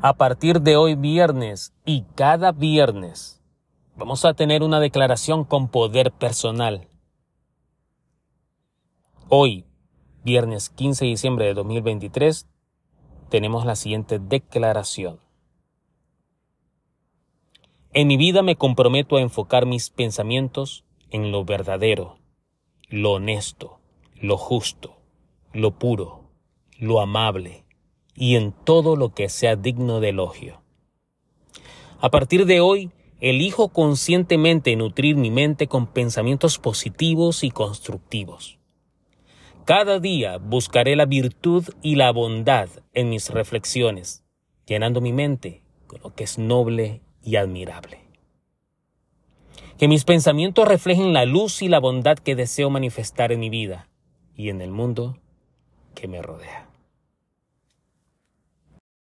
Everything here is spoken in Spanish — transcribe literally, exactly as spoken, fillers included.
A partir de hoy viernes y cada viernes vamos a tener una declaración con poder personal. Hoy, viernes quince de diciembre de dos mil veintitrés, tenemos la siguiente declaración. En mi vida me comprometo a enfocar mis pensamientos en lo verdadero, lo honesto, lo justo, lo puro, lo amable y en todo lo que sea digno de elogio. A partir de hoy, elijo conscientemente nutrir mi mente con pensamientos positivos y constructivos. Cada día buscaré la virtud y la bondad en mis reflexiones, llenando mi mente con lo que es noble y admirable. Que mis pensamientos reflejen la luz y la bondad que deseo manifestar en mi vida y en el mundo que me rodea.